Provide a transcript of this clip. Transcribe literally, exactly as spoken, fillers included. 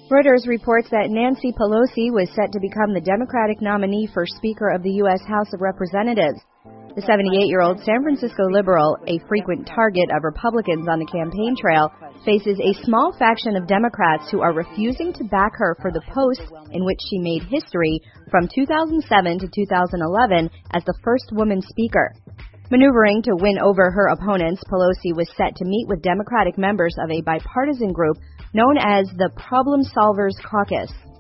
Reuters reports that Nancy Pelosi was set to become the Democratic nominee for Speaker of the U S House of Representatives. The seventy-eight-year-old San Francisco liberal, a frequent target of Republicans on the campaign trail, faces a small faction of Democrats who are refusing to back her for the post in which she made history from two thousand seven to two thousand eleven as the first woman speaker. Maneuvering to win over her opponents, Pelosi was set to meet with Democratic members of a bipartisan group known as the Problem Solvers Caucus.